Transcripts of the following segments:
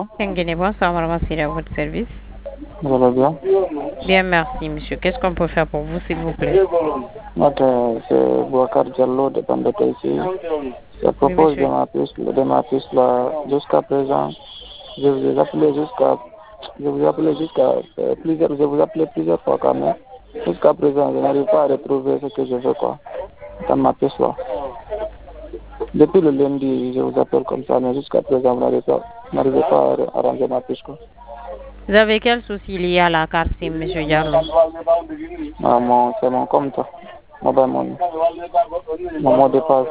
bonjour. Tenguene, bonsoir, madame Assira, à votre service. Vous allez bien? Bien, merci, monsieur. Qu'est-ce qu'on peut faire pour vous, s'il vous plaît? Ok, c'est Bouakar Diallo de Bambata ici. Je Oui, propose monsieur. de ma piste là, jusqu'à présent. Je vous ai appelé je vous ai appelé plusieurs fois quand même. Jusqu'à présent, je n'arrive pas à retrouver ce que je veux quoi, dans ma piste là. Depuis le lundi, je vous appelle comme ça, mais jusqu'à présent, vous n'arrivez pas à arranger ma piste quoi. Vous avez quel souci lié à la carte SIM, monsieur Diallo? Ah, c'est mon compte, mobile money. Mon mot de passe.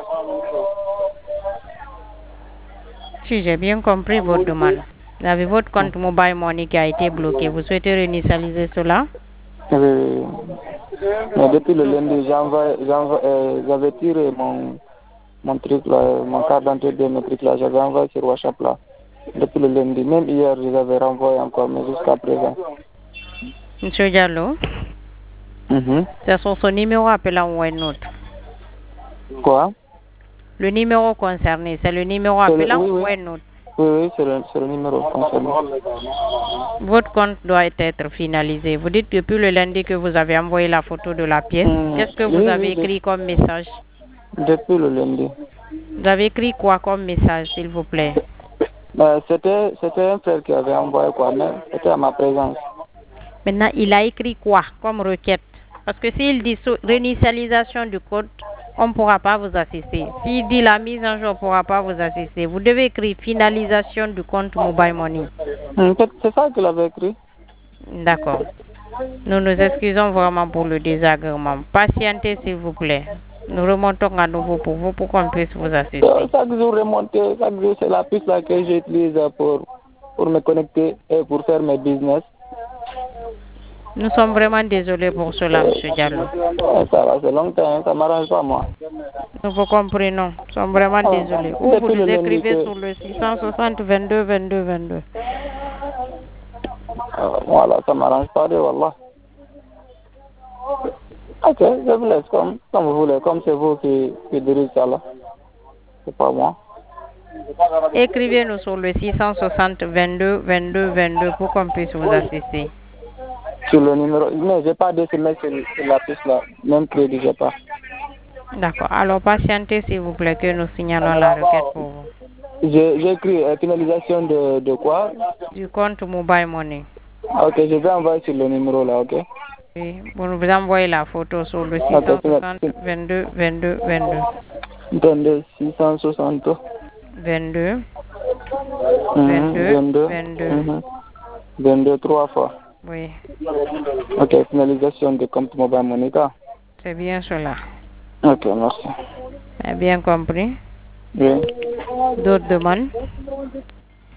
Si j'ai bien compris votre demande. Vous avez votre compte Mobile Money qui a été bloqué. Vous souhaitez réinitialiser cela? Oui. Mais depuis le lundi, j'avais tiré mon truc là, mon carte d'identité, mes trucs là, j'avais envoyé sur WhatsApp là. Depuis le lundi, même hier, je l'avais renvoyé encore, mais jusqu'à présent. Monsieur Diallo, c'est sur ce numéro appelant ou un autre? Quoi? Le numéro concerné, c'est le numéro appelant ou un autre? Oui, c'est le numéro concerné. Votre compte doit être finalisé. Vous dites depuis le lundi que vous avez envoyé la photo de la pièce. Qu'est-ce que vous avez écrit comme message? Depuis le lundi. Vous avez écrit quoi comme message, s'il vous plaît? C'était un frère qui avait envoyé quoi, mais c'était à ma présence. Maintenant, il a écrit quoi comme requête? Parce que s'il dit réinitialisation du code, on ne pourra pas vous assister. S'il dit la mise en jeu, on ne pourra pas vous assister. Vous devez écrire finalisation du compte Mobile Money. C'est ça qu'il avait écrit. D'accord. Nous nous excusons vraiment pour le désagrément. Patientez, s'il vous plaît. Nous remontons à nouveau pour vous pour qu'on puisse vous assister. Chaque jour remonter, chaque jour c'est la piste là que j'utilise pour me connecter et pour faire mes business. Nous sommes vraiment désolés pour cela, M. Diallo. Ça va, c'est longtemps, ça ne m'arrange pas moi. Nous vous comprenons. Nous sommes vraiment désolés. Ou vous nous écrivez sur le 660 22 22 22. Voilà, ça ne m'arrange pas de Wallah. Ok, je vous laisse comme vous voulez, comme c'est vous qui dirigez ça là. C'est pas moi. Écrivez-nous sur le 660 22 22 22 pour qu'on puisse vous assister. Sur le numéro, mais j'ai pas de SMS sur la piste là, même crédit, j'ai pas. D'accord. Alors patientez s'il vous plaît que nous signalons la requête pour vous. J'ai écrit finalisation de quoi? Du compte Mobile Money. Ok, je vais envoyer sur le numéro là, ok? Oui, vous nous envoyez la photo sur le 660 22 22 22. 22 660 22 22 22. 22 3 fois. Oui. Ok, finalisation de compte Mobile Money. C'est bien cela. Ok, merci. Bien compris. Oui. D'autres demandes?